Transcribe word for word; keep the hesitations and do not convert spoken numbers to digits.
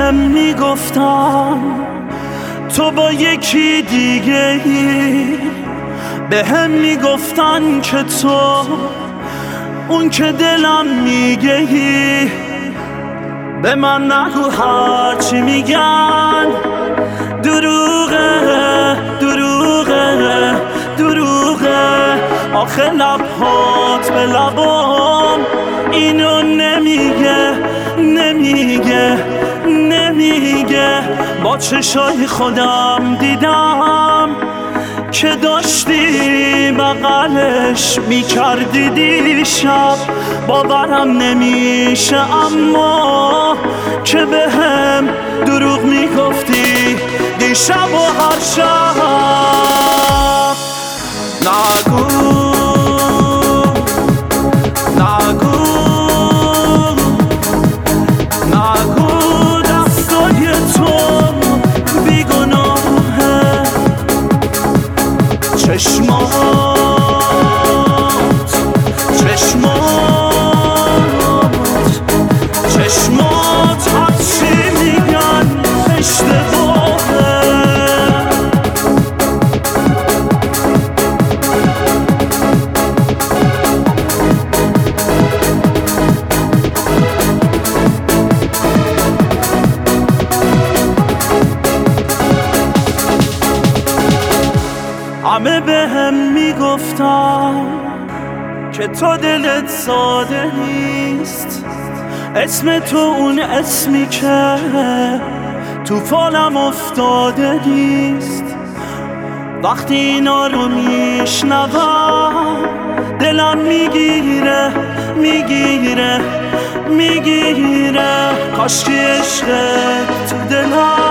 هم میگفتن تو با یکی دیگه ای، به هم میگفتن که تو اون که دلم میگه ای. به من نگو هرچی میگن دروغه دروغه دروغه، آخه لبهات به لبام اینو نمیگه نمیگه نمیگه. با چشای خودم دیدم که داشتی بغلش میکردی دیشب، باورم نمیشه اما که به هم دروغ میگفتی دیشب و هر شب. نگو نگو نگو دستای تو بیگناهه، چشمات چشمات چشمات هرچی میگن اشتباهه. همه به هم میگفتن که تو دلت ساده نیست، اسم تو اون اسمی که تو فالم افتاده نیست. وقتی اینا رو میشنوم دلم میگیره میگیره میگیره، کاش که عشقت تو دلم